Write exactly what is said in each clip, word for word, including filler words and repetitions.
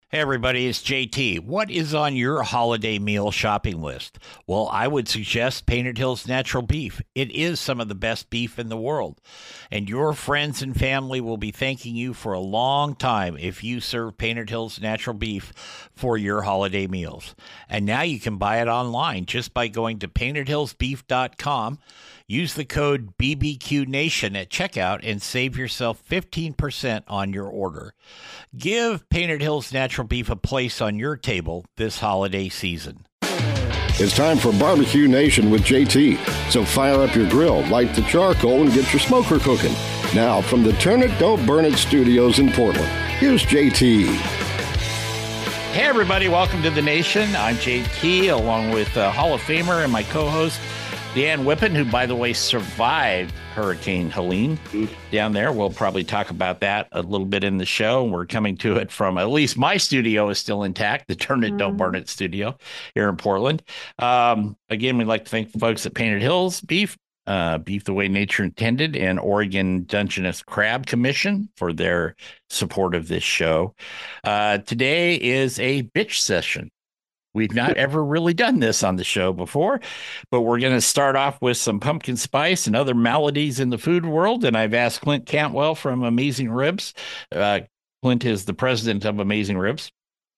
Hey, everybody, it's J T. What is on your holiday meal shopping list? Well, I would suggest Painted Hills Natural Beef. It is some of the best beef in the world, and your friends and family will be thanking you for a long time if you serve Painted Hills Natural Beef for your holiday meals. And now you can buy it online just by going to painted hills beef dot com. Use the code B B Q Nation at checkout and save yourself fifteen percent on your order. Give Painted Hills Natural Beef a place on your table this holiday season. It's time for Barbecue Nation with J T. So fire up your grill, light the charcoal, and get your smoker cooking. Now, from the Turn It, Don't Burn It studios in Portland, here's J T. Hey, everybody. Welcome to the Nation. I'm J T, along with uh, Hall of Famer and my co-host, Dan Whippen, who, by the way, survived Hurricane Helene down there. We'll probably talk about that a little bit in the show. We're coming to it from, at least my studio is still intact, the Turn It, Don't Burn It studio here in Portland. Um, again, we'd like to thank the folks at Painted Hills Beef, uh, Beef the Way Nature Intended, and Oregon Dungeness Crab Commission for their support of this show. Uh, today is a bitch session. We've not ever really done this on the show before, but we're going to start off with some pumpkin spice and other maladies in the food world. And I've asked Clint Cantwell from Amazing Ribs. Uh, Clint is the president of Amazing Ribs.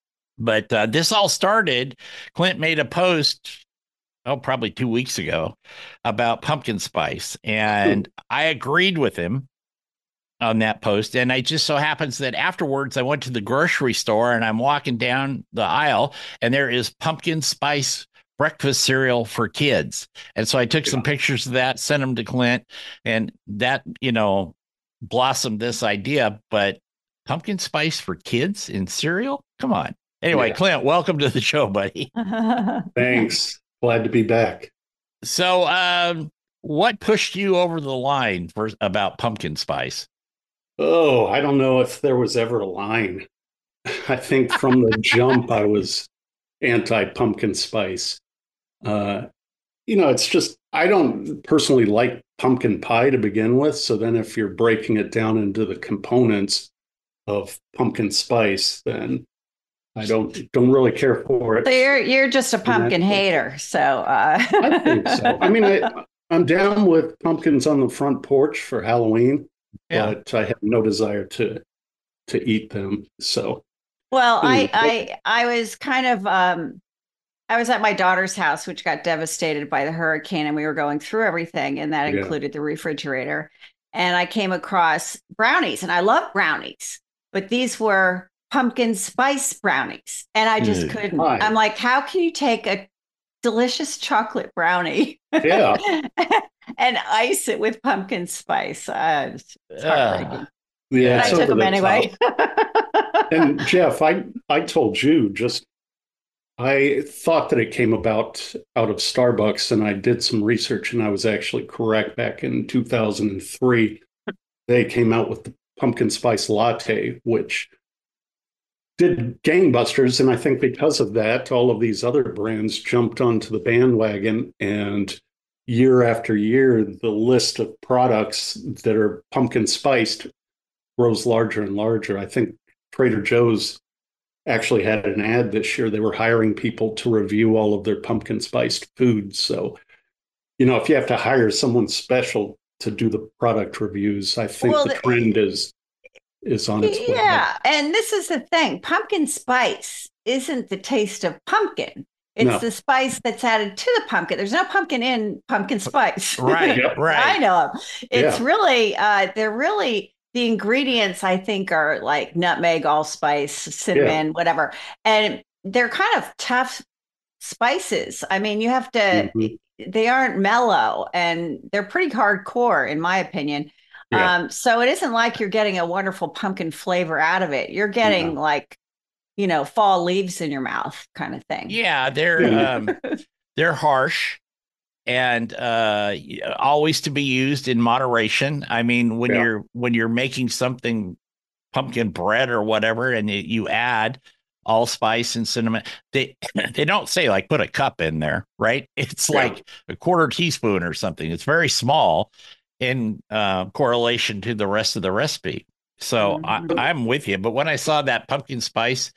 But uh, this all started, Clint made a post, oh, probably two weeks ago about pumpkin spice. And I agreed with him on that post. And it just so happens that afterwards I went to the grocery store and I'm walking down the aisle and there is pumpkin spice breakfast cereal for kids. And so I took some pictures of that, sent them to Clint, and that, you know, blossomed this idea. But pumpkin spice for kids in cereal? Come on. Anyway, yeah. Clint, welcome to the show, buddy. Thanks. Glad to be back. So um, what pushed you over the line for about pumpkin spice? Oh, I don't know if there was ever a line. I think from the jump, I was anti-pumpkin spice. Uh, you know, it's just, I don't personally like pumpkin pie to begin with. So then if you're breaking it down into the components of pumpkin spice, then I don't don't really care for it. So you're, you're just a pumpkin hater. So uh... I think so. I mean, I, I'm down with pumpkins on the front porch for Halloween. Yeah. But I have no desire to to eat them. So, well, I I I was kind of um, I was at my daughter's house, which got devastated by the hurricane, and we were going through everything, and that yeah. included the refrigerator. And I came across brownies, and I love brownies, but these were pumpkin spice brownies, and I just mm. couldn't. Hi. I'm like, how can you take a delicious chocolate brownie? Yeah. And ice it with pumpkin spice. Uh, it's uh, yeah, but I took them the anyway. And Jeff, I I told you just I thought that it came about out of Starbucks, and I did some research, and I was actually correct. Back in two thousand three, they came out with the pumpkin spice latte, which did gangbusters, and I think because of that, all of these other brands jumped onto the bandwagon, and year after year, the list of products that are pumpkin spiced grows larger and larger. I think Trader Joe's actually had an ad this year. They were hiring people to review all of their pumpkin spiced foods. So, you know, if you have to hire someone special to do the product reviews, I think well, the trend is is on its way. Yeah, and this is the thing. Pumpkin spice isn't the taste of pumpkin. It's no. the spice that's added to the pumpkin. There's no pumpkin in pumpkin spice. Right, yep. right. I know. It's yeah. really, uh, they're really, the ingredients I think are like nutmeg, allspice, cinnamon, yeah. whatever. And they're kind of tough spices. I mean, you have to, mm-hmm. they aren't mellow, and they're pretty hardcore in my opinion. Yeah. Um, so it isn't like you're getting a wonderful pumpkin flavor out of it. You're getting yeah. like, you know, fall leaves in your mouth kind of thing. Yeah, they're um, they're harsh and uh, always to be used in moderation. I mean, when yeah. you're when you're making something, pumpkin bread or whatever, and you, you add allspice and cinnamon, they they don't say like put a cup in there, right? It's yeah. like a quarter teaspoon or something. It's very small in uh, correlation to the rest of the recipe. So I, I'm with you. But when I saw that pumpkin spice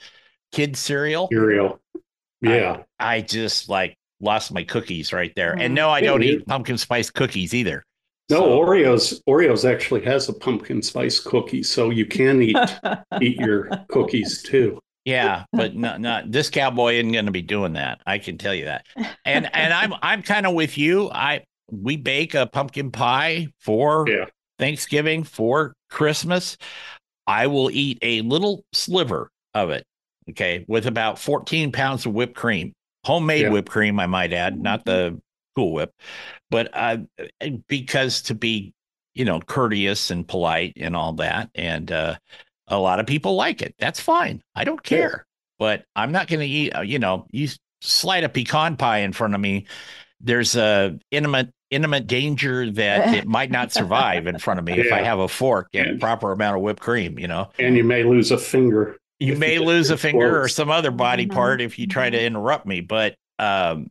kid cereal. Cereal. Yeah. I, I just like lost my cookies right there. And no, I Yeah, don't you- eat pumpkin spice cookies either. No, So- Oreos. Oreos actually has a pumpkin spice cookie, so you can eat eat your cookies too. Yeah, but not not this cowboy isn't going to be doing that. I can tell you that. And and I'm I'm kind of with you. I we bake a pumpkin pie for Yeah. Thanksgiving, for Christmas. I will eat a little sliver of it, okay, with about fourteen pounds of whipped cream, homemade Yeah. whipped cream, I might add, not the Cool Whip, but uh, because to be, you know, courteous and polite and all that, and uh, a lot of people like it. That's fine. I don't care, but I'm not going to eat. uh, You know, you slide a pecan pie in front of me. There's a intimate intimate danger that it might not survive in front of me if I Yeah. have a fork and And- proper amount of whipped cream. You know, And you may lose a finger. you if may get lose too a finger or close. some other body Mhm, part if you try to mhm. interrupt me. But um,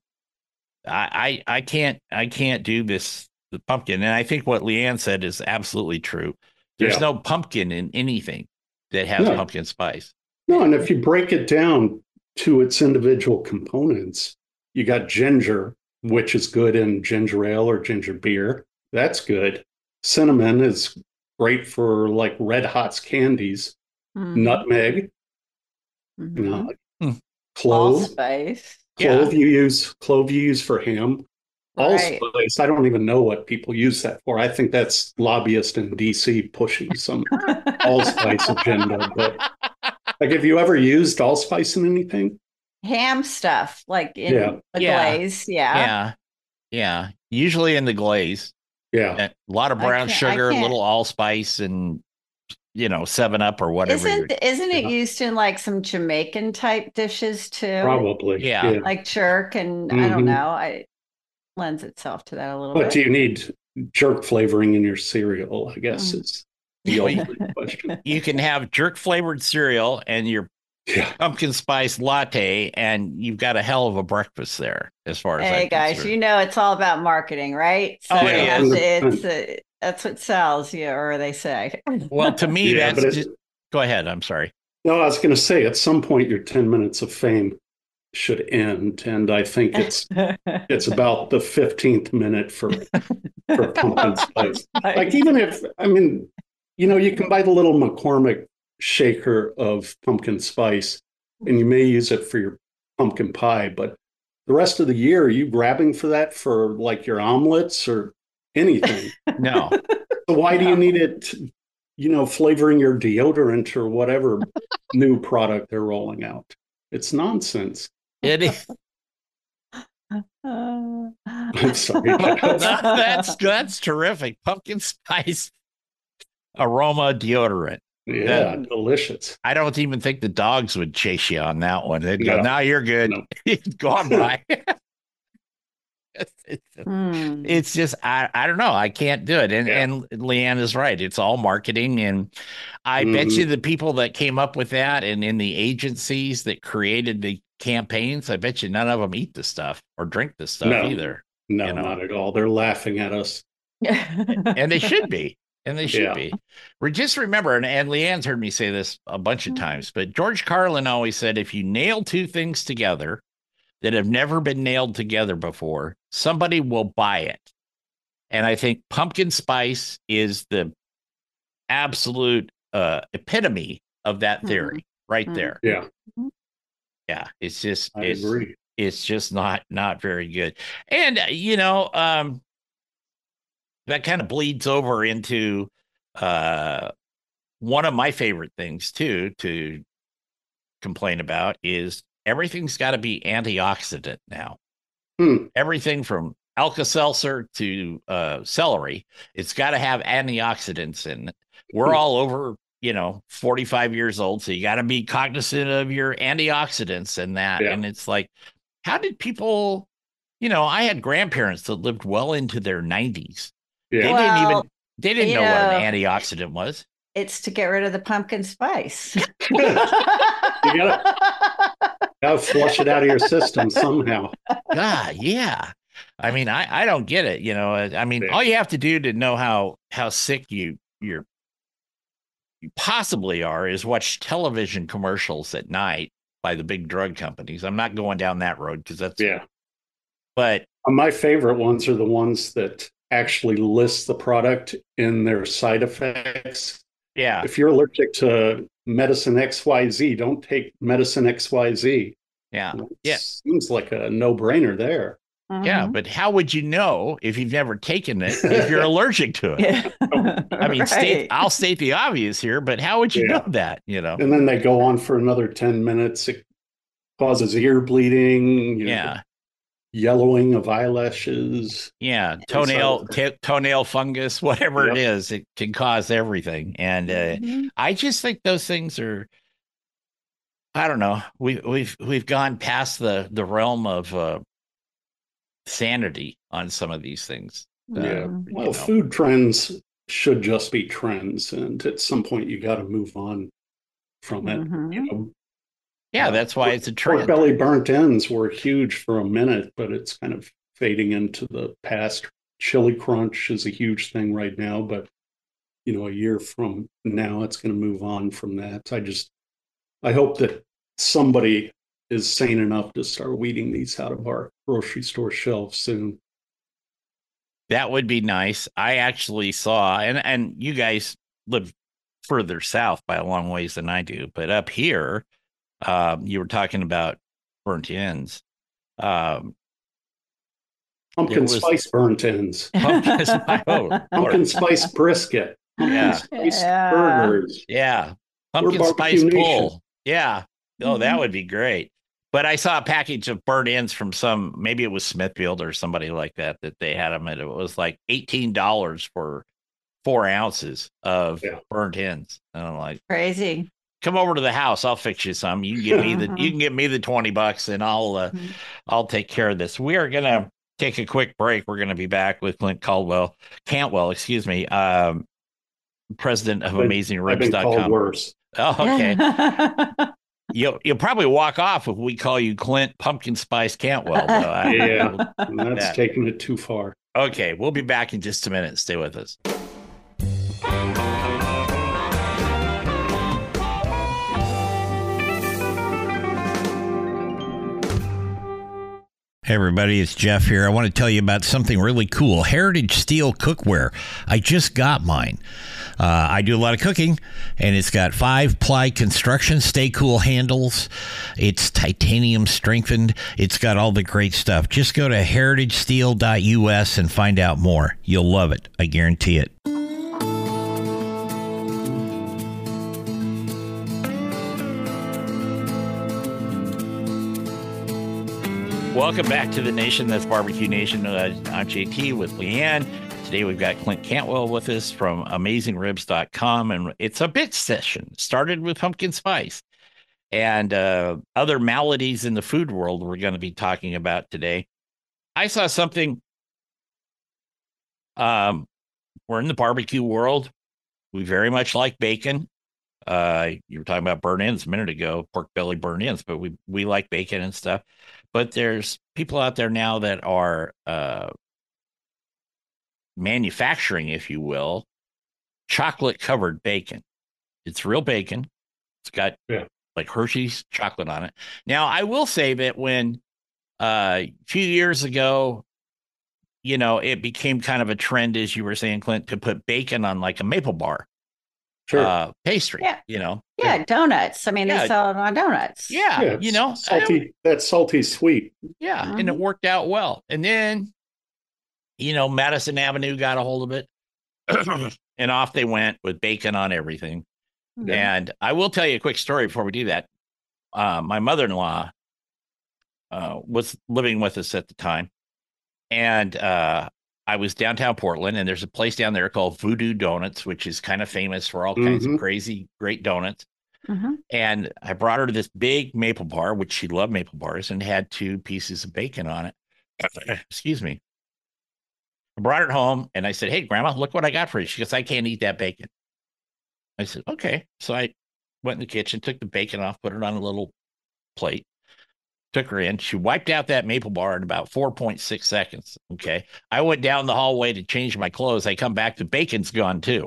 I, I I can't I can't do this the pumpkin. And I think what Leanne said is absolutely true. There's Yeah. no pumpkin in anything that has No. pumpkin spice. No, and if you break it down to its individual components, you got ginger, which is good in ginger ale or ginger beer. That's good. Cinnamon is great for like Red Hot's candies. Mhm, Nutmeg, mhm. you know, Hmm. clove. Allspice. Clove you use clove you use for ham. Right. Allspice, I don't even know what people use that for. I think that's lobbyists in D C pushing some allspice agenda. But like, have you ever used allspice in anything? Ham stuff, like in Yeah. the Yeah. glaze. Yeah. Yeah. Yeah. Usually in the glaze. Yeah. A lot of I brown can't- I sugar, a can't- little allspice, and you know, seven up or whatever. Isn't you're- isn't it Yeah. used in like some Jamaican type dishes too? Probably. Yeah. Like jerk and I don't Mhm. know. I lends itself to that a little But bit. do you need jerk flavoring in your cereal? I guess Mm. is the Well, ultimate question. You can have jerk flavored cereal and your Yeah. pumpkin spice latte, and you've got a hell of a breakfast there. As far as Hey I'm guys, concerned. you know it's all about marketing, right? So Oh, you it have is. to- it's uh, that's what sells you, or they say. Well, to me, Yeah, that's but it- just. Go ahead. I'm sorry. No, I was going to say at some point your ten minutes of fame should end, and I think it's it's about the fifteenth minute for for pumpkin spice. Like even if I mean, you know, you can buy the little McCormick shaker of pumpkin spice, and you may use it for your pumpkin pie, but the rest of the year, are you grabbing for that for like your omelets or anything? No. So why do you No. need it, you know, flavoring your deodorant or whatever new product they're rolling out? It's nonsense. It is. I'm sorry. that's that's terrific. Pumpkin spice aroma deodorant. Yeah, delicious. I don't even think the dogs would chase you on that one. They'd go, No. "Now you're good. No. Go on by." it's, it's- Hmm. it's just I, I don't know. I can't do it. And Yeah. and Leanne is right. It's all marketing. And I bet Mhm. you the people that came up with that and in the agencies that created the campaigns, I bet you none of them eat the stuff or drink the stuff No. either. No, You know. not at all. They're laughing at us. And they should be. And they should Yeah. be. We just remember, and, and Leanne's heard me say this a bunch of times, but George Carlin always said if you nail two things together that have never been nailed together before, somebody will buy it. And I think pumpkin spice is the absolute uh, epitome of that Mhm. theory right Mhm. there. Yeah, Yeah, it's just I it's, agree. it's just not not very good. And uh, you know, um that kind of bleeds over into uh one of my favorite things too to complain about is everything's got to be antioxidant now. Hmm. Everything from Alka-Seltzer to uh celery, it's got to have antioxidants in it. We're Hmm. all over, you know, forty-five years old, so you got to be cognizant of your antioxidants and that. Yeah. And it's like, how did people, you know, I had grandparents that lived well into their nineties. They Yeah. didn't Well, even they didn't you know, what know- an antioxidant was. It's to get rid of the pumpkin spice. You gotta, gotta flush it out of your system somehow. God, yeah. I mean, I, I don't get it. You know, I mean, Yeah. all you have to do to know how how sick you you're you possibly are is watch television commercials at night by the big drug companies. I'm not going down that road because that's yeah. But my favorite ones are the ones that actually list the product in their side effects. Yeah. If you're allergic to medicine X Y Z, don't take medicine X Y Z. Yeah. It yeah. Seems like a no-brainer there. Mm-hmm. Yeah, but how would you know if you've never taken it if you're allergic to it? Yeah. I mean, Right. state I'll state the obvious here, but how would you Yeah. know that? You know? And then they go on for another ten minutes. It causes ear bleeding, you know, Yeah. yellowing of eyelashes. Yeah, toenail t- toenail fungus, whatever Yep. it is, it can cause everything. And uh, Mhm. I just think those things are, I don't know, we we've we've gone past the the realm of uh, sanity on some of these things. Uh, Yeah. Mhm. Well, you know. food trends should just be trends, and at some point you got to move on from it. Mhm. You know, Yeah, uh, that's why it's a pork trend. belly burnt ends were huge for a minute, but it's kind of fading into the past. Chili crunch is a huge thing right now, but you know, a year from now, it's going to move on from that. I just, I hope that somebody is sane enough to start weeding these out of our grocery store shelves soon. That would be nice. I actually saw, and and you guys live further south by a long ways than I do, but up here, um, you were talking about burnt ends. Um, Pumpkin was- spice burnt ends, pumpkin spice, oh, Lord. pumpkin spice brisket, pumpkin Yeah. spice Yeah. burgers. Yeah. Pumpkin We're spice Barbecue pull. Nation. Yeah. Oh, that Mhm. would be great. But I saw a package of burnt ends from some, maybe it was Smithfield or somebody like that, that they had them. And it was like eighteen dollars for four ounces of Yeah. burnt ends. And I'm like, Crazy. come over to the house. I'll fix you some. You can give me the, you can give me the twenty bucks and I'll, uh, Mhm. I'll take care of this. We are going to take a quick break. We're going to be back with Clint Caldwell, Cantwell, excuse me, um, president of I've- amazing I've ribs been dot called com. worse. Oh, okay. You'll you'll probably walk off if we call you Clint Pumpkin Spice Cantwell. Though. I, Yeah, and that's that. taking it too far. Okay, we'll be back in just a minute. Stay with us. Hey everybody, it's Jeff here. I want to tell you about something really cool. Heritage Steel Cookware. I just got mine. Uh, I do a lot of cooking, and it's got five-ply construction, stay cool handles. It's titanium strengthened. It's got all the great stuff. Just go to heritage steel dot U S and find out more. You'll love it. I guarantee it. Welcome back to the Nation. That's Barbecue Nation. Uh, I'm J T with Leanne. Today we've got Clint Cantwell with us from amazing ribs dot com, and it's a bit session. Started with pumpkin spice and uh, other maladies in the food world we're going to be talking about today. I saw something. Um, we're in the barbecue world. We very much like bacon. Uh, you were talking about burnt ends a minute ago, pork belly burnt ends, but we we like bacon and stuff. But there's people out there now that are uh, manufacturing, if you will, chocolate covered bacon. It's real bacon. It's got Yeah. like Hershey's chocolate on it. Now, I will say that when uh, a few years ago, you know, it became kind of a trend, as you were saying, Clint, to put bacon on like a maple bar Sure. uh, pastry, Yeah. you know. Yeah, donuts. I mean, Yeah. they sell it on donuts. Yeah, Yeah, you know, it's I don't- salty. That's salty sweet. yeah, and it Mhm. worked out well. And then, you know, Madison Avenue got a hold of it, and off they went with bacon on everything. Mhm. And I will tell you a quick story before we do that. Uh, my mother-in-law uh, was living with us at the time, and uh, I was downtown Portland, and there's a place down there called Voodoo Donuts, which is kind of famous for all kinds of Mhm. crazy, great donuts. Mhm. And I brought her to this big maple bar, which she loved maple bars, and had two pieces of bacon on it. Excuse me. I brought it home and I said, "Hey, Grandma, look what I got for you." She goes, "I can't eat that bacon." I said, "Okay." So I went in the kitchen, took the bacon off, put it on a little plate, took her in. She wiped out that maple bar in about four point six seconds. Okay. I went down the hallway to change my clothes. I come back, the bacon's gone too.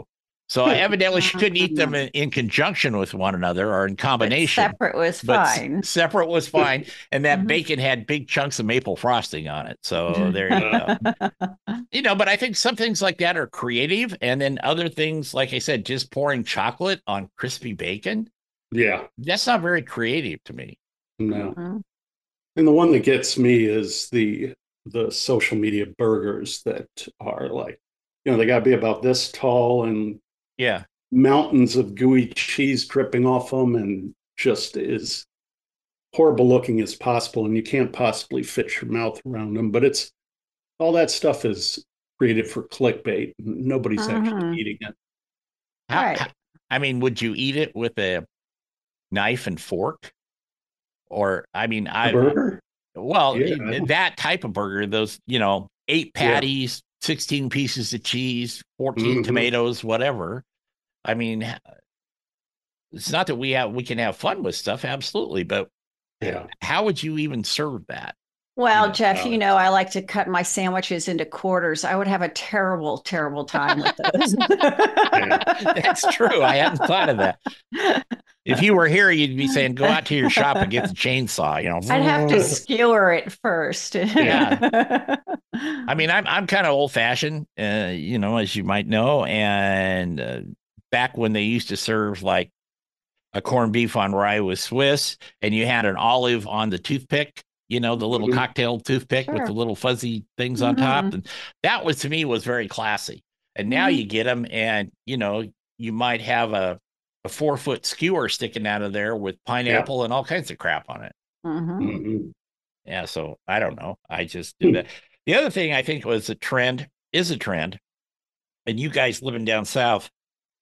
So evidently she couldn't eat them Mm. in, in conjunction with one another or in But combination. separate was But s- fine. separate was fine. And that Mhm. bacon had big chunks of maple frosting on it. So there you go. You know, but I think some things like that are creative. And then other things, like I said, just pouring chocolate on crispy bacon, Yeah, that's not very creative to me. no. Mhm. And the one that gets me is the the social media burgers that are like, you know, they got to be about this tall and Yeah. mountains of gooey cheese dripping off them, and just as horrible looking as possible. And you can't possibly fit your mouth around them. But it's all that stuff is created for clickbait. Nobody's actually Mhm. eating it. How, Right. how- I mean, would you eat it with a knife and fork? Or, I mean, A I, burger? well, Yeah, eh, that type of burger, those, you know, eight yeah. patties, sixteen pieces of cheese, fourteen Mhm. tomatoes, whatever. I mean, it's not that we have we can have fun with stuff, absolutely, but Yeah. how would you even serve that? Well, know, Jeff, uh, you know, I like to cut my sandwiches into quarters. I would have a terrible, terrible time with those. That's true. I hadn't thought of that. If you were here, you'd be saying, "Go out to your shop and get the chainsaw." You know, I'd have to skewer it first. Yeah. I mean, I'm I'm kind of old fashioned, uh, you know, as you might know, and uh, back when they used to serve like a corned beef on rye with Swiss, and you had an olive on the toothpick, you know, the little Mhm. cocktail toothpick with the Sure. little fuzzy things on top. Mhm. And that was to me was very classy. And now Mhm. you get them, and you know, you might have a, a four foot skewer sticking out of there with Yeah. pineapple and all kinds of crap on it. Mhm. Mhm. Yeah. So I don't know. I just do Hmm. that. The other thing I think was a trend is a trend, and you guys living down south,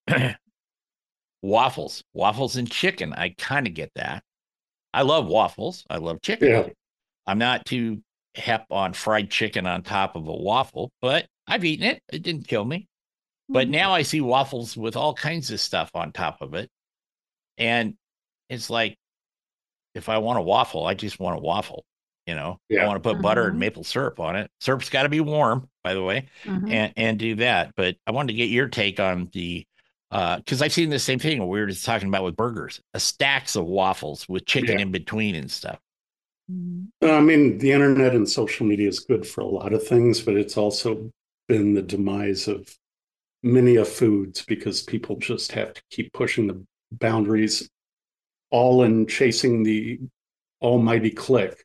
waffles, waffles and chicken. I kind of get that. I love waffles. I love chicken. Yeah. I'm not too hep on fried chicken on top of a waffle, but I've eaten it. It didn't kill me. But Mhm. now I see waffles with all kinds of stuff on top of it. And it's like, if I want a waffle, I just want a waffle. You know, I Yeah. want to put butter and Mhm. maple syrup on it. Syrup's got to be warm, by the way, Mhm. and and do that. But I wanted to get your take on the uh because I've seen the same thing we were just talking about with burgers, a stacks of waffles with chicken Yeah. in between and stuff. Mhm. I mean, the internet and social media is good for a lot of things, but it's also been the demise of many of foods because people just have to keep pushing the boundaries, all in chasing the almighty click.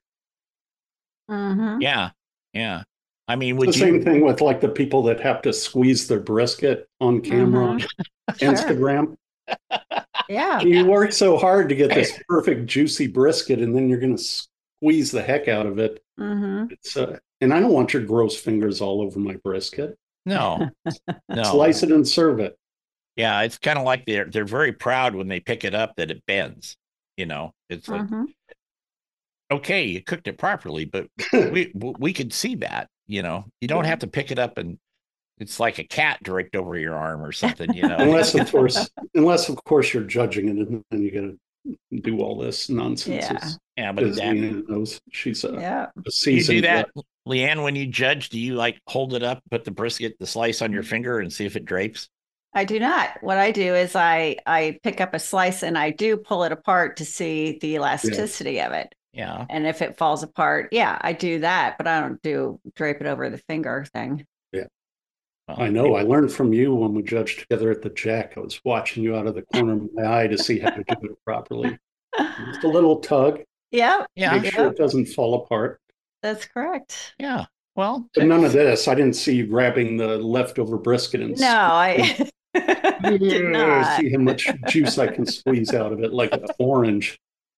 Mhm. Yeah, yeah. I mean, The would same you? thing with like the people that have to squeeze their brisket on camera on Mhm. Sure. Instagram. Yeah. You work so hard to get this perfect juicy brisket, and then you're going to squeeze the heck out of it. Mhm. It's uh, and I don't want your gross fingers all over my brisket. No, no. Slice it and serve it. Yeah, it's kind of like they're they're very proud when they pick it up that it bends. You know, it's like, Mhm. okay, you cooked it properly, but we we could see that. You know, you don't have to pick it up and it's like a cat draped over your arm or something. You know, Unless of course, unless of course you're judging it, and then you got to do all this nonsense. Yeah. As, yeah. But as that Leanne knows, she's a, Yeah. a you seasoned. do that, Leanne, when you judge. Do you like hold it up, put the brisket, the slice on your finger, and see if it drapes? I do not. What I do is I I pick up a slice and I do pull it apart to see the elasticity of it. Yeah. And if it falls apart, yeah, I do that, but I don't do drape it over the finger thing. Yeah. Well, I know. I learned from you when we judged together at the Jack. I was watching you out of the corner of my eye to see how to do it properly. Just a little tug. Yep. Yeah. Make sure Yep. it doesn't fall apart. That's corr't. Yeah. Well, But none of this. I didn't see you grabbing the leftover brisket and No, I did not. see how much juice I can squeeze out of it, like an orange.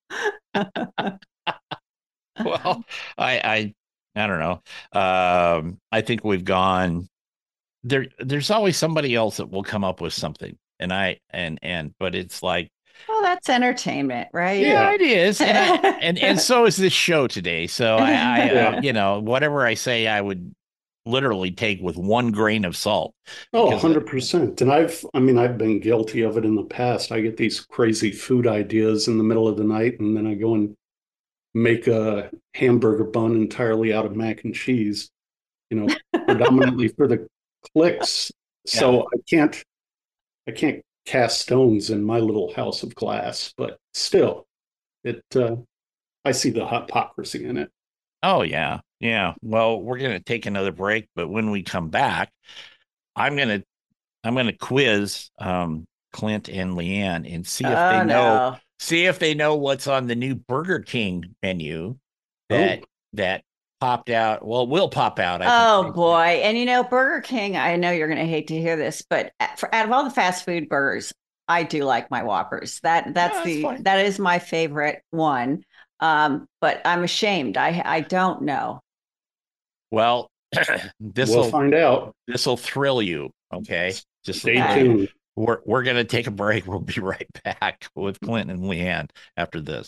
well, I, I, I don't know. Um, I think we've gone there. There's always somebody else that will come up with something, and I, and and, but it's like, Well, that's entertainment, right? yeah, Yeah. it is, and I, and and so is this show today. So I, I, Yeah. uh, you know, whatever I say, I would literally take with one grain of salt. Oh, because- one hundred percent. And I've, I mean, I've been guilty of it in the past. I get these crazy food ideas in the middle of the night, and then I go and make a hamburger bun entirely out of mac and cheese, you know, predominantly for the clicks. So I can't, I can't cast stones in my little house of glass, but still, it. Uh, I see the hypocrisy in it. Oh yeah, yeah. Well, we're gonna take another break, but when we come back, I'm gonna I'm gonna quiz um, Clint and Leanne and see if they Oh know no. see if they know what's on the new Burger King menu that Oh. that popped out. Well, will pop out. I Oh think. boy. And you know, Burger King, I know you're going to hate to hear this, but a- for, out of all the fast food burgers, I do like my Whoppers. That that's No, that's the fine. that is my favorite one. Um, but I'm ashamed. I I don't know. Well, this We'll will find out. this will thrill you. Okay, just Stay Okay. tuned. we're we're gonna take a break. We'll be right back with Clint and Leanne after this.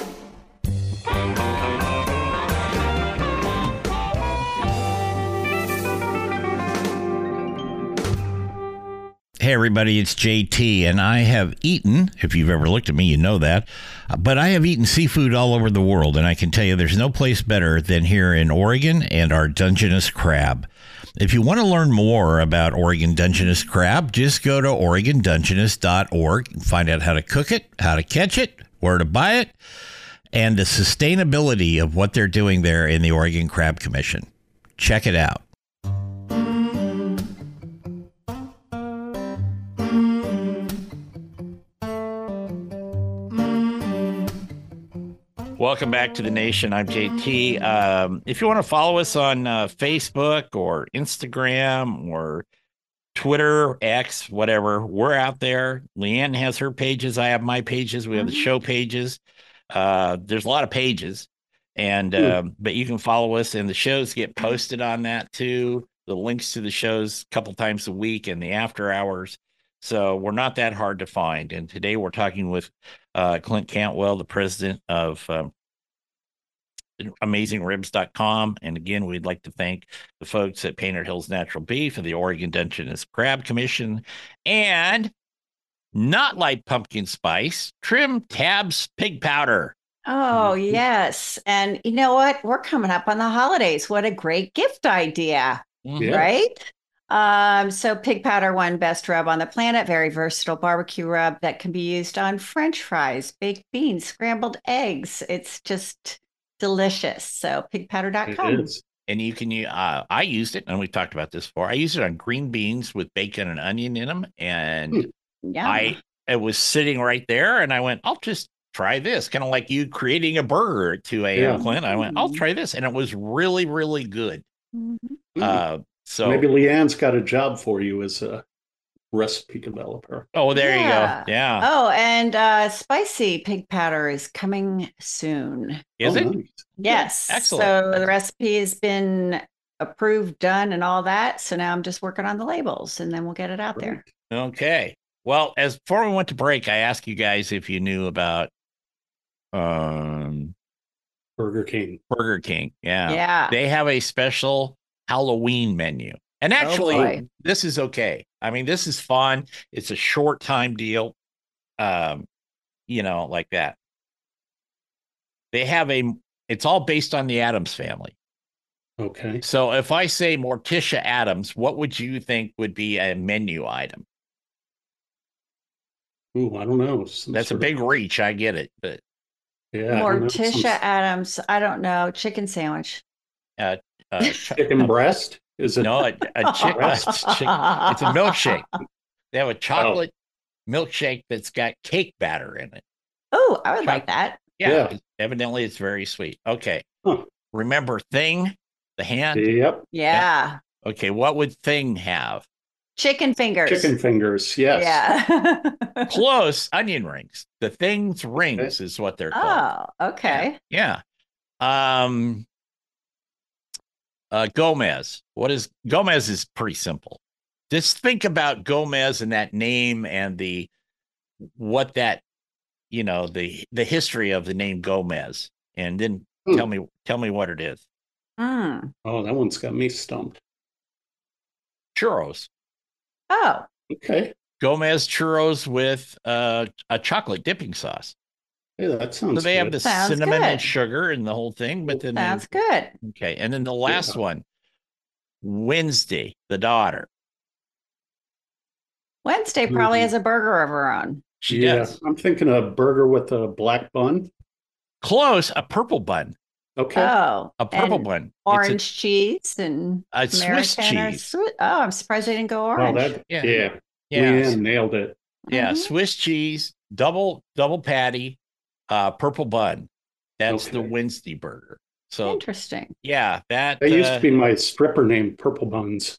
Hey, everybody, it's J T, and I have eaten, if you've ever looked at me, you know that, but I have eaten seafood all over the world, and I can tell you there's no place better than here in Oregon and our Dungeness crab. If you want to learn more about Oregon Dungeness crab, just go to Oregon Dungeness dot org and find out how to cook it, how to catch it, where to buy it, and the sustainability of what they're doing there in the Oregon Crab Commission. Check it out. Welcome back to the nation. I'm J T. Um, if you want to follow us on uh, Facebook or Instagram or Twitter, X, whatever, we're out there. Leanne has her pages. I have my pages. We have the show pages. Uh, there's a lot of pages, and uh, but you can follow us, and the shows get posted on that too. The links to the shows a couple times a week and the after hours. So we're not that hard to find. And today we're talking with uh, Clint Cantwell, the president of um, amazing ribs dot com. And again, we'd like to thank the folks at Painted Hills Natural Beef and the Oregon Dungeness Crab Commission and Not Like Pumpkin Spice, Trim Tabs Pig Powder. Oh, yes. And you know what? We're coming up on the holidays. What a great gift idea, Mhm. right? Um, so pig powder, one best rub on the planet, very versatile barbecue rub that can be used on French fries, baked beans, scrambled eggs. It's just delicious. So pig powder dot It com. is. And you can, uh, I used it, and we've talked about this before. I used it on green beans with bacon and onion in them. And Hmm. Yeah. I, it was sitting right there, and I went, I'll just try this. Kind of like you creating a burger at two a.m., Yeah. Clint. I went, I'll try this. And it was really, really good. Mhm. Uh, so Maybe Leanne's got a job for you as a recipe developer. Oh, there Yeah. you go. Yeah. Oh, and uh, spicy pig powder is coming soon. Is Oh, it? nice. Yes. Excellent. So the recipe has been approved, done, and all that. So now I'm just working on the labels and then we'll get it out there. Great. Okay. Well, as before we went to break, I asked you guys if you knew about um Burger King. Burger King. Yeah. Yeah. They have a special Halloween menu. And actually, boy. this is okay. I mean, this is fun. It's a short time deal. Um, you know, like that. They have a it's all based on the Addams family. Okay. So if I say Morticia Addams, what would you think would be a menu item? Ooh, I don't know. Some That's a sort of- big reach. I get it, but yeah. I don't know. Some Morticia Adams. I don't know. Chicken sandwich. uh, uh, ch- chicken breast? Is it? no, a, a chick, a chick- it's a milkshake. They have a chocolate milkshake that's got cake batter in it. Oh, I would like that. Yeah, Yeah. evidently it's very sweet. Okay, Huh. remember Thing, the hand? Yep. Yeah. Okay, what would Thing have? Chicken fingers. Chicken fingers. Yes. Yeah. Close. Onion rings. The Thing's rings is what they're called. Oh, okay. Yeah. Um. Uh, Gomez. What is Gomez? Is pretty simple. Just think about Gomez and that name and the what that you know the the history of the name Gomez, and then Hmm. tell me tell me what it is. Mm. Oh, that one's got me stumped. Churros. Oh, Okay. Gomez churros with uh, a chocolate dipping sauce. Hey, that sounds So they have good. the Sounds cinnamon and good. sugar and the whole thing, but then they- sounds good. okay, and then the last Yeah. one, Wednesday, the daughter. Wednesday probably has a burger of her own. She yeah, does. I'm thinking a burger with a black bun. Close, a purple bun. Okay. Oh, A purple and bun. orange It's cheese and a, a Swiss American or cheese. Swi- Oh, I'm surprised they didn't go Well, orange. that Yeah. yeah, Yeah. Leanne nailed it. Yeah, Mhm. Swiss cheese, double double patty, uh, purple bun. That's the Okay. Wednesday burger. So Interesting. yeah, that That used uh, to be my stripper name, Purple Buns.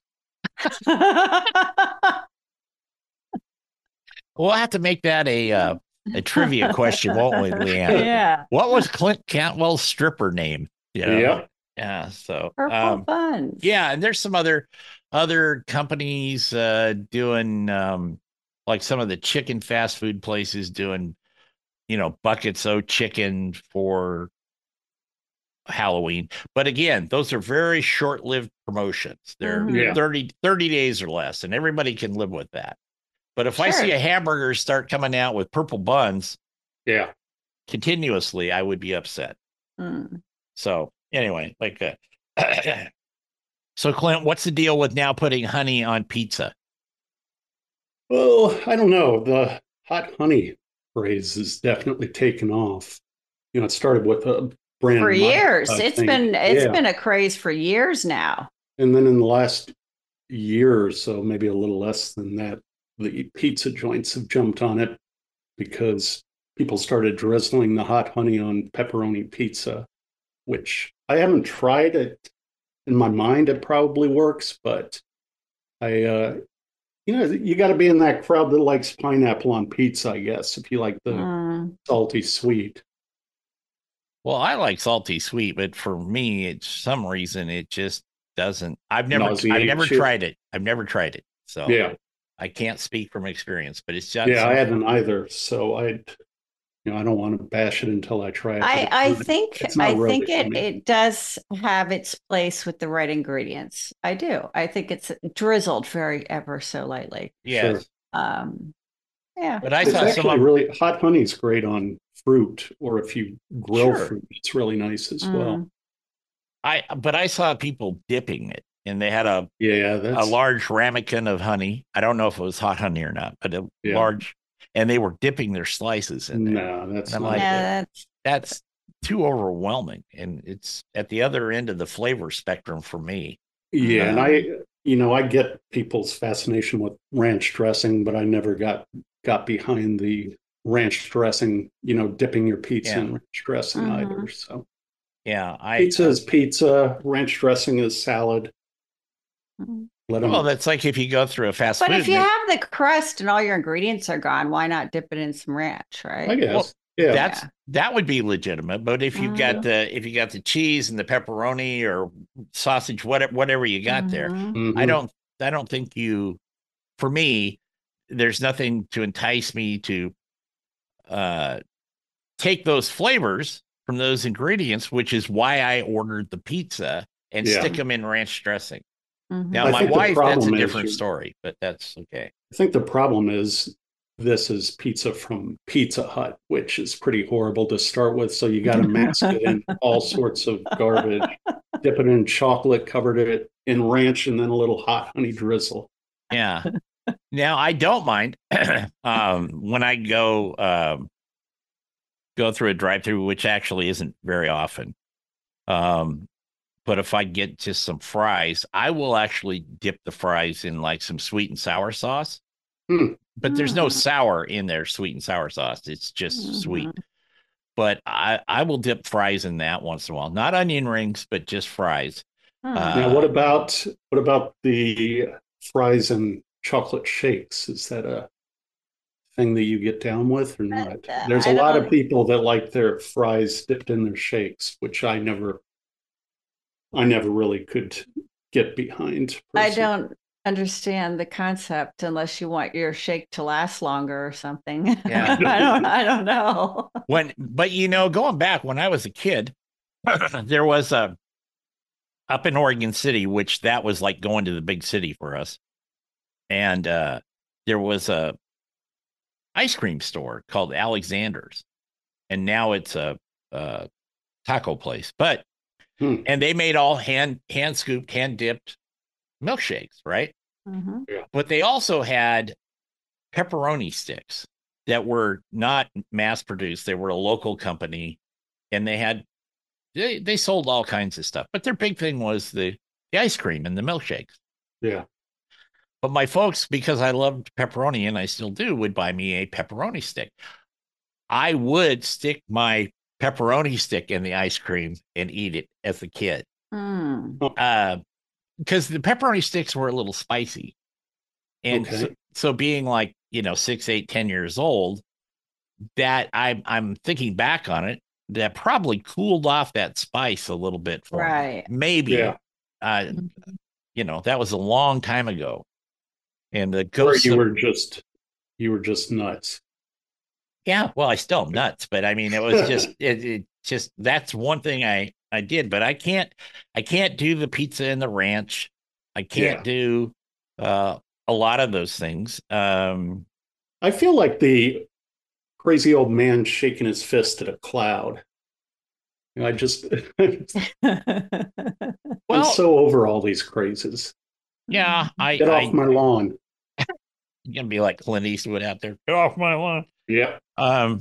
we'll have to make that a uh, a trivia question, won't we, Leanne? Yeah. What was Clint Cantwell's stripper name? You know? Yeah. Yeah. So Purple um, buns. yeah, and there's some other other companies uh, doing um, like some of the chicken fast food places doing, you know, buckets of chicken for Halloween. But again, those are very short-lived promotions. They're Mhm. Yeah. thirty, thirty days or less, and everybody can live with that. But if I Sure. see a hamburger start coming out with purple buns Yeah. continuously, I would be upset. Mm. So anyway, like uh, so Clint, what's the deal with now putting honey on pizza? Well, I don't know. The hot honey craze is definitely taken off. You know, it started with a brand For Mike, years. I It's think. been it's Yeah. been a craze for years now. And then in the last year or so, maybe a little less than that, the pizza joints have jumped on it because people started drizzling the hot honey on pepperoni pizza, which I haven't tried it. In my mind, it probably works, but I, uh, you know, you got to be in that crowd that likes pineapple on pizza, I guess, if you like the Mm. salty sweet. Well, I like salty sweet, but for me, it's some reason it just doesn't. I've never, I've Nauseates never you. tried it. I've never tried it, so Yeah. I can't speak from experience. But it's just Yeah, I haven't either. So I, you know, I don't want to bash it until I try it. but I, it's I not- think it's not I really think for it me. it does have its place with the right ingredients. I do. I think it's drizzled very ever so lightly. yes. Sure. Um, yeah. But I It's saw some actually of really hot honey's great on fruit, or if you grill Sure. fruit, it's really nice as well. Mm. I, but I saw people dipping it, and they had a Yeah, a that's large ramekin of honey. I don't know if it was hot honey or not, but a Yeah. large, and they were dipping their slices in there. no, that's I'm not like, good. Yeah, that's That's too overwhelming, and it's at the other end of the flavor spectrum for me. Yeah, and Um, I, you know, I get people's fascination with ranch dressing, but I never got got behind the ranch dressing. You know, dipping your pizza Yeah. in ranch dressing Mhm. either. So Yeah, I pizza is pizza, ranch dressing is salad. Mm. Let 'em- well, that's like if you go through a fast But food. if you and they- have the crust and all your ingredients are gone, why not dip it in some ranch, right? I guess. Well, yeah, that's Yeah. that would be legitimate. But if you've got Mhm. the if you got the cheese and the pepperoni or sausage, whatever whatever you got there, Mhm. I Mhm. don't I don't think you. For me, there's nothing to entice me to uh, take those flavors from those ingredients, which is why I ordered the pizza and Yeah. stick them in ranch dressing. Mhm. Now, I my think the wife, that's a problem is different you're- story, but that's okay. I think the problem is this is pizza from Pizza Hut, which is pretty horrible to start with. So you got to mask it in all sorts of garbage, dip it in chocolate, covered it in ranch, and then a little hot honey drizzle. Yeah. Now I don't mind um, when I go um, go through a drive-through, which actually isn't very often. Um, but if I get just some fries, I will actually dip the fries in like some sweet and sour sauce. Hmm. But there's no Mm. sour in their sweet and sour sauce. It's just sweet. Mhm. But I I will dip fries in that once in a while. Not onion rings, but just fries. Hmm. Uh, Now, what about what about the fries and chocolate shakes? Is that a thing that you get down with or not? Uh, There's a I lot of don't- people that like their fries dipped in their shakes, which I never, I never really could get behind. I personally. don't understand the concept unless you want your shake to last longer or something. Yeah. I don't I don't know. when but you know, going back when I was a kid, there was a up in Oregon City, which that was like going to the big city for us. And uh there was a ice cream store called Alexander's. And now it's a, a taco place. But Hmm. and they made all hand hand scooped, hand dipped milkshakes, right? Mhm. But they also had pepperoni sticks that were not mass produced. They were a local company, and they had they, they sold all kinds of stuff. But their big thing was the, the ice cream and the milkshakes. Yeah. But my folks, because I loved pepperoni and I still do, would buy me a pepperoni stick. I would stick my pepperoni stick in the ice cream and eat it as a kid. Mm. Uh, because the pepperoni sticks were a little spicy. And Okay. so, so being like, you know, six, eight, ten years old, that I'm I'm thinking back on it, that probably cooled off that spice a little bit for Right. me. Maybe. Yeah. Uh, you know, that was a long time ago. And the Or ghosts you of, were just you were just nuts. yeah, well, I still am nuts, but I mean, it was just it, it just that's one thing I I did, but I can't I can't do the pizza and the ranch. I can't Yeah. do uh a lot of those things. Um I feel like the crazy old man shaking his fist at a cloud. You know, I just I'm well, so over all these crazes. yeah, I Get I off my lawn. you're gonna be like Clint Eastwood out there. Get off my lawn. Yeah. Um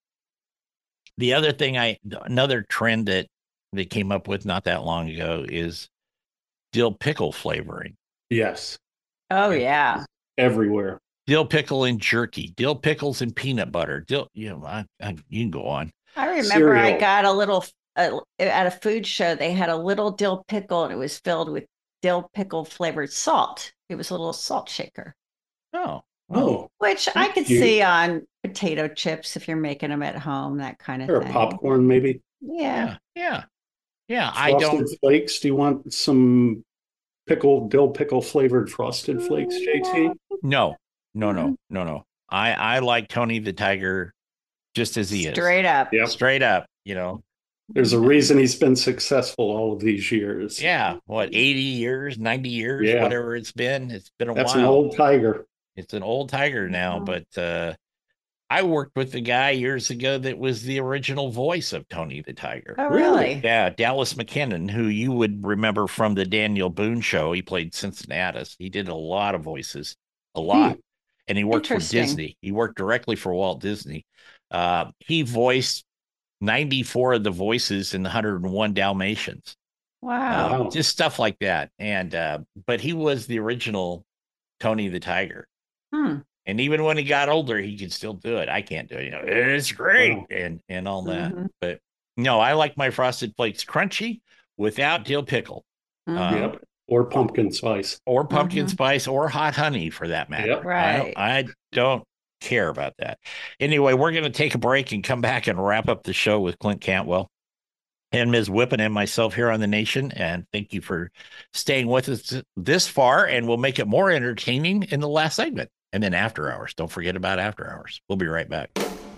the other thing I another trend that they came up with not that long ago is dill pickle flavoring. Yes. Oh, yeah. Everywhere. Dill pickle and jerky, dill pickles and peanut butter. Dill, you know, I, I, you can go on. I remember I Cereal. got a little uh, at a food show. They had a little dill pickle, and it was filled with dill pickle flavored salt. It was a little salt shaker, Oh, well, Oh, which I could cute. see on potato chips if you're making them at home, that kind of or thing. popcorn maybe. Yeah. yeah, yeah, yeah. I Frosted don't. Flakes. Do you want some pickle dill pickle flavored Frosted Flakes, J T? No, no, no, Mhm. no, no. I I like Tony the Tiger just as he Straight up. Yep. is, straight up. You know, There's a reason he's been successful all of these years. yeah. What, eighty years, ninety years, Yeah. whatever it's been. It's been a That's while. an old tiger. It's an old tiger now, Mhm. but uh, I worked with the guy years ago that was the original voice of Tony the Tiger. Oh, Really? really? Yeah, Dallas McKinnon, who you would remember from the Daniel Boone show. He played Cincinnatus. He did a lot of voices, a lot. Hmm. And he worked for Interesting. Disney. He worked directly for Walt Disney. Uh, he voiced ninety-four of the voices in the one hundred one Dalmatians. Wow. Uh, Wow. just stuff like that. And uh, but he was the original Tony the Tiger. Hmm. And even when he got older, he could still do it. I can't do it. You know, it's great Wow. and and all that. Mhm. But no, I like my Frosted Flakes crunchy without dill pickle, Mhm. um, Yep. Or pumpkin spice. or pumpkin Mhm. spice, or hot honey for that matter. Yep. I Right. don't, I don't care about that. Anyway, we're going to take a break and come back and wrap up the show with Clint Cantwell and Miz Whippen and myself here on The Nation. And thank you for staying with us this far. And we'll make it more entertaining in the last segment. And then after hours. Don't forget about after hours. We'll be right back.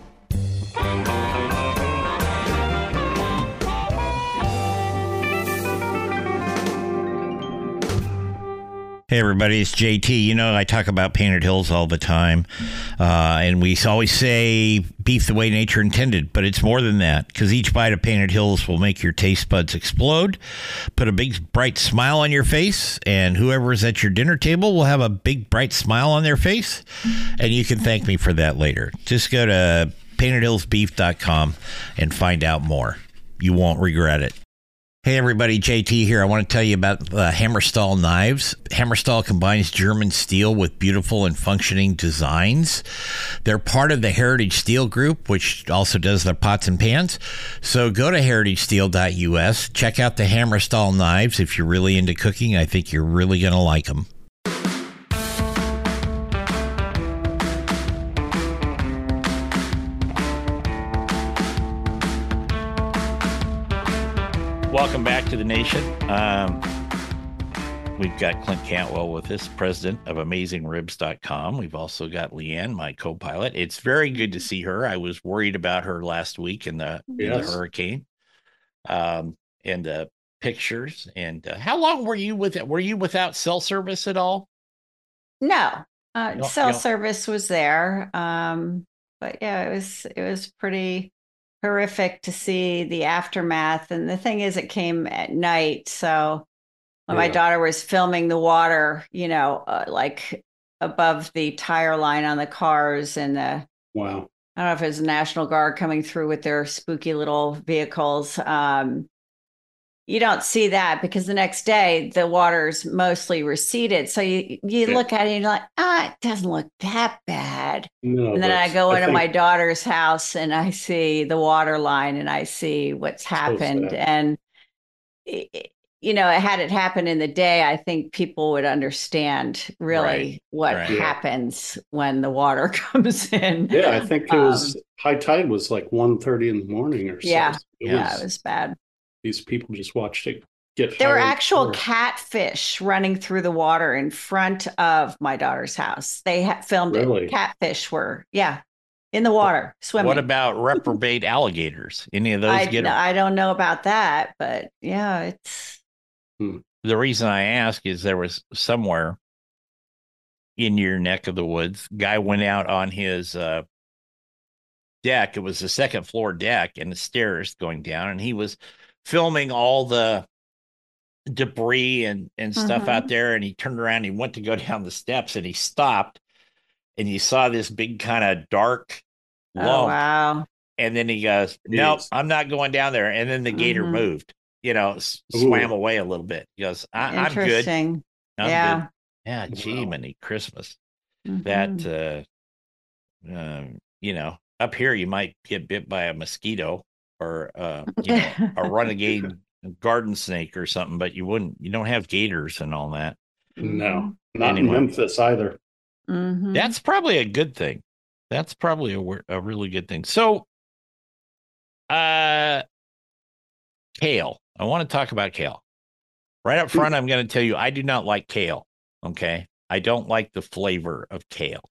Hey, everybody, it's J T. You know, I talk about Painted Hills all the time, uh, and we always say beef the way nature intended, but it's more than that, because each bite of Painted Hills will make your taste buds explode, put a big, bright smile on your face, and whoever's at your dinner table will have a big, bright smile on their face, and you can thank me for that later. Just go to painted hills beef dot com and find out more. You won't regret it. Hey everybody, J T here. I want to tell you about uh, Hammerstall knives. Hammerstall combines German steel with beautiful and functioning designs. They're part of the Heritage Steel Group, which also does their pots and pans. So go to heritage steel dot U S. Check out the Hammerstall knives. If you're really into cooking, I think you're really going to like them. Welcome back to The Nation. Um, we've got Clint Cantwell with us, president of amazing ribs dot com. We've also got Leanne, my co-pilot. It's very good to see her. I was worried about her last week in the, in the Yes. hurricane, um, and the pictures. And uh, how long were you with it? Were you without cell service at all? No, uh, No, cell no. service was there. Um, but yeah, it was it was pretty horrific to see the aftermath. And the thing is, it came at night, so when my Yeah. daughter was filming the water, you know, uh, like above the tire line on the cars, and the Wow. I don't know if it was the National Guard coming through with their spooky little vehicles. Um, you don't see that because the next day the water's mostly receded. So you you Yeah. look at it and you're like, ah, it doesn't look that bad. No, And then I but go I into think my daughter's house and I see the water line and I see what's so happened. sad. And it, you know, had it happened in the day, I think people would understand really Right. what Right. Yeah. happens when the water comes in. Yeah, I think it Um, was high tide was like one thirty in the morning or so. yeah, It yeah, was, it was bad. these people just watched it get There were higher and actual higher. catfish running through the water in front of my daughter's house. They had filmed Really? it. Catfish were, yeah, in the water swimming. What about reprobate alligators? Any of those I, get I don't know about that, but yeah, it's The reason I ask is there was somewhere in your neck of the woods, guy went out on his uh, deck. It was the second floor deck and the stairs going down, and he was filming all the debris and and stuff Mhm. out there. And he turned around, and he went to go down the steps, and he stopped, and you saw this big kind of dark oh lump. wow. And then he goes, "Nope, Jeez. I'm not going down there." And then the gator Mhm. moved, you know, s- Ooh. swam away a little bit. He goes, I- "I'm good. Interesting. I'm Yeah. good." Yeah, gee, Wow. many Christmas. Mhm. That uh, um, you know, up here you might get bit by a mosquito or uh, you know, a renegade garden snake or something, but you wouldn't. You don't have gators and all that. No, not Anyway. in Memphis either. Mhm. That's probably a good thing. That's probably a wor- a really good thing. So, uh, kale. I want to talk about kale. Right up front, I'm going to tell you I do not like kale. Okay, I don't like the flavor of kale.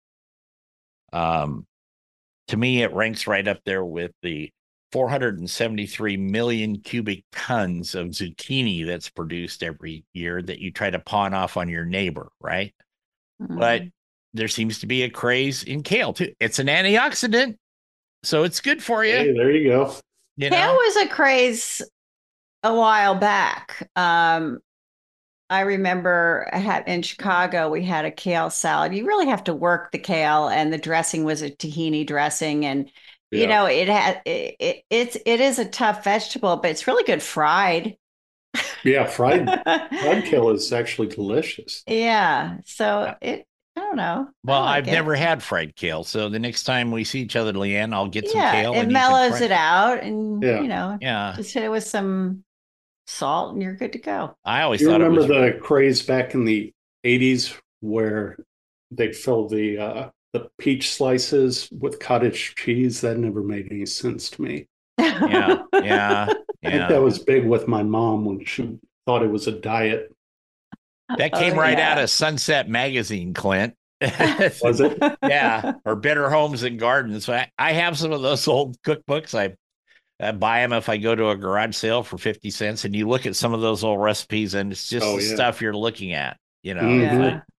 Um, to me, it ranks right up there with the four hundred seventy-three million cubic tons of zucchini that's produced every year that you try to pawn off on your neighbor, right? But Mhm. there seems to be a craze in kale too. It's an antioxidant, so it's good for you. Hey, there you go. You Kale know, was a craze a while back. Um, I remember I had in Chicago, we had a kale salad. You really have to work the kale, and the dressing was a tahini dressing, and you Yeah. know it had it, it it's it is a tough vegetable, but it's really good fried. Yeah, fried fried kale is actually delicious. Yeah, so it I don't know. well, I like I've it. never had fried kale, so the next time we see each other, Leanne, I'll get some Yeah, kale it and you can mellows fry it out, and Yeah. you know, Yeah, just hit it with some salt, and you're good to go. I always You thought it remember was. the craze back in the eighties where they'd fill the uh, the peach slices with cottage cheese? That never made any sense to me. Yeah, yeah, I think that yeah. was big with my mom when she thought it was a diet. That came Oh, right yeah. out of Sunset Magazine, Clint. Was it? Yeah, or Better Homes and Gardens. So I, I have some of those old cookbooks. I, I buy them if I go to a garage sale for fifty cents, and you look at some of those old recipes, and it's just Oh, the yeah. stuff you're looking at, you know. Mhm. It's like- Yeah.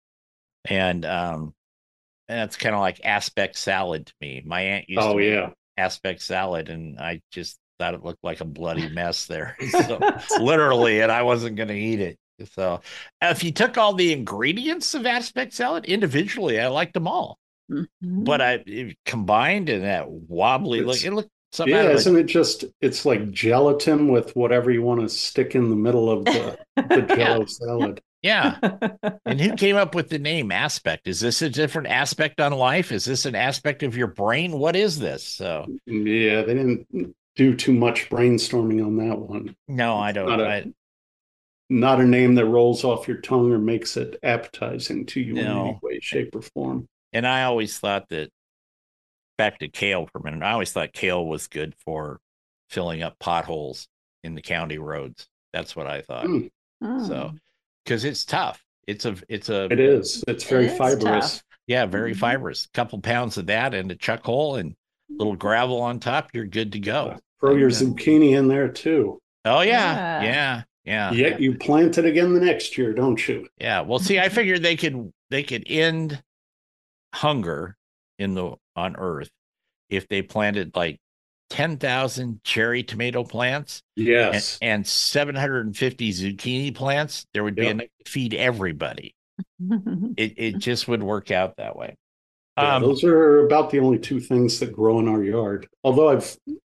and um, and that's kind of like aspect salad to me. My aunt used Oh, to make yeah. aspect salad, and I just thought it looked like a bloody mess there. So literally, and I wasn't going to eat it. So if you took all the ingredients of aspect salad individually, I liked them all. Mhm. But I it combined in that wobbly look, It's- it looked something out Yeah, of a, isn't it just, it's like gelatin with whatever you want to stick in the middle of the, the jello salad. yeah. And who came up with the name aspect? Is this a different aspect on life? Is this an aspect of your brain? What is this? So Yeah, they didn't do too much brainstorming on that one. no, I don't. Not a, I, not a name that rolls off your tongue or makes it appetizing to you in No. any way, shape, or form. and I always thought that back to kale for a minute. I always thought kale was good for filling up potholes in the county roads. That's what I thought. Mm, So Mm. because it's tough. It's a it's a it is. It's very It is fibrous. tough. yeah, very Mhm. fibrous. Couple pounds of that and a chuck hole and little gravel on top, you're good to go. Uh, throw your Yeah. zucchini in there too. Oh yeah, Yeah. yeah, yeah, Yet you plant it again the next year, don't you? yeah. Well, see, I figured they could they could end hunger in the on Earth if they planted like ten thousand cherry tomato plants and, Yes. and seven hundred fifty zucchini plants. There would be Yep. enough to feed everybody. it, it just would work out that way. Yeah, Um, those are about the only two things that grow in our yard. Although I've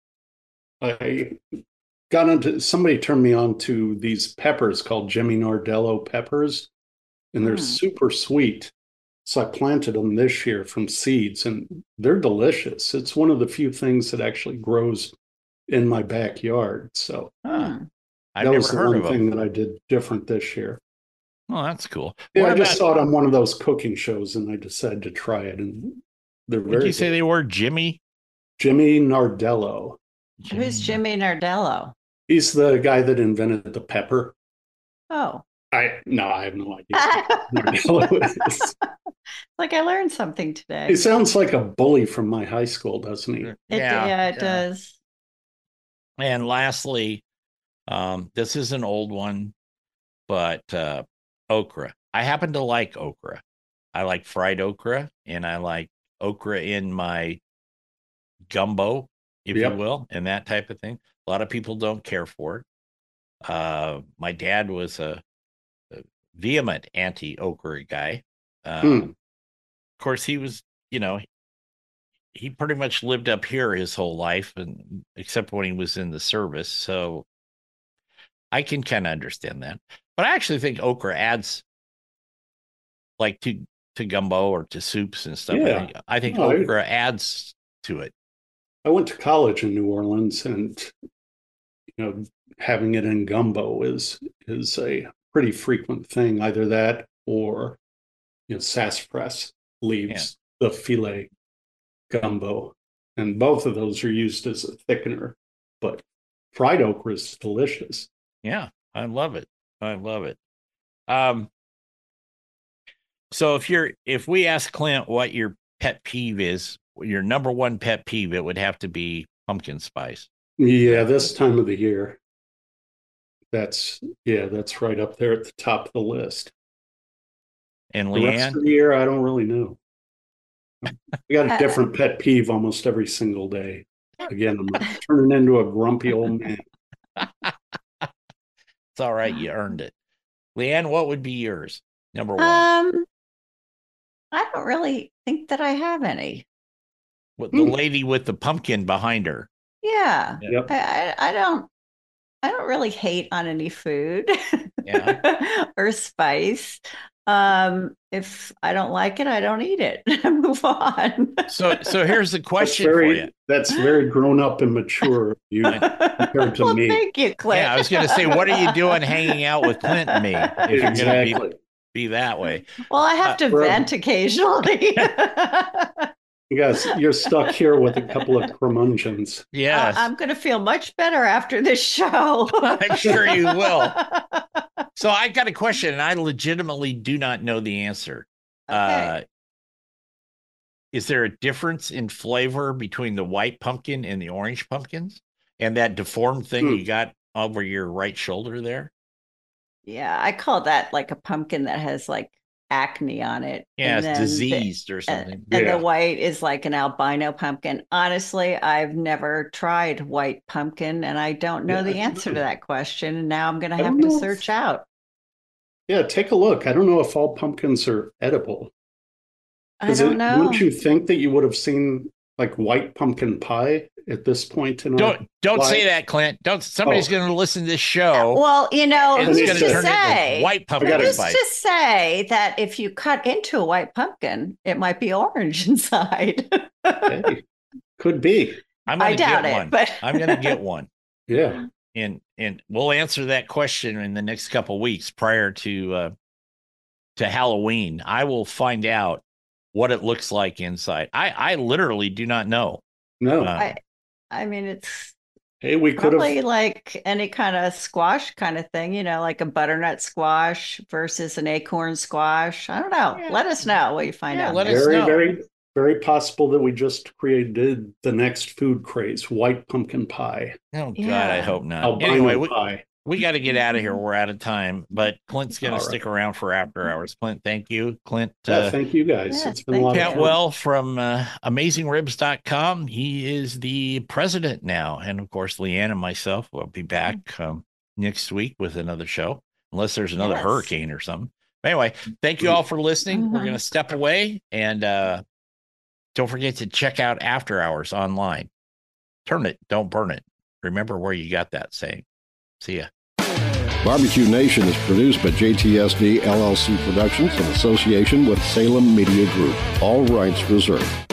I got into somebody turned me on to these peppers called Jimmy Nardello peppers, and they're Hmm. super sweet. So I planted them this year from seeds, and they're delicious. It's one of the few things that actually grows in my backyard. So huh, Hmm. I've that never was the heard one of them. thing that I did different this year. Oh, that's cool. Yeah, What I just about, saw it on one of those cooking shows, and I decided to try it. And they're would very you say good. they were Jimmy? Jimmy Nardello. Who's Jimmy Nardello? He's the guy that invented the pepper. Oh, I no, I have no idea who Nardello is. like I learned something He today. sounds like a bully from my high school, doesn't he? It, Yeah, yeah, it yeah. does. And lastly, um, this is an old one, but uh, okra. I happen to like okra. I like fried okra, and I like okra in my gumbo, if Yep. you will, and that type of thing. A lot of people don't care for it. Uh, my dad was a, a vehement anti-okra guy. Uh, Hmm. Of course, he was, you know, he pretty much lived up here his whole life, and except when he was in the service. So I can kind of understand that. But I actually think okra adds, like to to gumbo or to soups and stuff. I Yeah. think I think No, I- okra adds to it. I went to college in New Orleans, and you know, having it in gumbo is is a pretty frequent thing. Either that or you know, sassafras leaves the filet gumbo, and both of those are used as a thickener. But fried okra is delicious. Yeah, I love it. I love it. Um, so if you're if we ask Clint what your pet peeve is, your number one pet peeve, it would have to be pumpkin spice. Yeah, this time of the year. That's yeah, that's right up there at the top of the list. And The rest Leanne, of the year, I don't really know. I got a different pet peeve almost every single day. Again, I'm turning into a grumpy old man. it's all right, you earned it. Leanne, what would be yours? Number one. Um, I don't really think that I have any. What the Hmm. lady with the pumpkin behind her. Yeah, Yep. I, I, I don't. I don't really hate on any food Yeah. or spice. Um, if I don't like it, I don't eat it. Move on. So so here's the That's question for very you. that's very grown up and mature of you compared to Well, me. thank you, Clint. Yeah, I was going to say, what are you doing hanging out with Clint and me if you're going to Exactly. be, be that way? Well, I have Uh, to we're- vent occasionally. You guys, you're stuck here with a couple of curmudgeons. Yes, I- I'm going to feel much better after this show. I'm sure you will. So I got a question, and I legitimately do not know the answer. Okay. Uh, is there a difference in flavor between the white pumpkin and the orange pumpkins, and that deformed thing Hmm. you got over your right shoulder there? Yeah, I call that like a pumpkin that has like acne on it. Yeah, And it's then the- diseased or and, something. and Yeah. the white is like an albino pumpkin. Honestly, I've never tried white pumpkin, and I don't know Yeah, the I don't answer to know. that question. And now I'm going to I have don't to know if- search out. Yeah, take a look. I don't know if all pumpkins are edible. I 'Cause don't it- know. Wouldn't you think that you would have seen like white pumpkin pie at this point in our Don't don't say life? that, Clint. Don't. Somebody's Oh. going to listen to this show. Well, you know, and it's who's going gonna to to turn into say? white pumpkin gotta- Who's spice. to say that if you cut into a white pumpkin, it might be orange inside? Hey, could be. I'm going I to doubt get it, one. but I'm going to get one, Yeah. and and we'll answer that question in the next couple of weeks prior to uh, to Halloween. I will find out what it looks like inside. I I literally do not know. No. Uh, I, I mean, it's Hey, we could probably have. like any kind of squash kind of thing, you know, like a butternut squash versus an acorn squash. I don't know. Yeah. Let us know what you find Yeah, out. let us Very, know. very, very possible that we just created the next food craze: white pumpkin pie, oh God, Yeah. I hope not. albino Anyway, we, pie. we got to get out of here. We're out of time, but Clint's going All to right. stick around for after hours. Clint, thank you. Clint, Yeah, uh, thank you guys. yes, It's been a thank lot you. of fun. Cantwell from uh, amazing ribs dot com. He is the president now. And of course, Leanne and myself will be back um, next week with another show, unless there's another Yes. hurricane or something. Anyway, thank you all for listening. Mm-hmm. We're going to step away, and uh, don't forget to check out After Hours online. Turn it, don't burn it. Remember where you got that saying. See ya. Barbecue Nation is produced by J T S D L L C Productions in association with Salem Media Group. All rights reserved.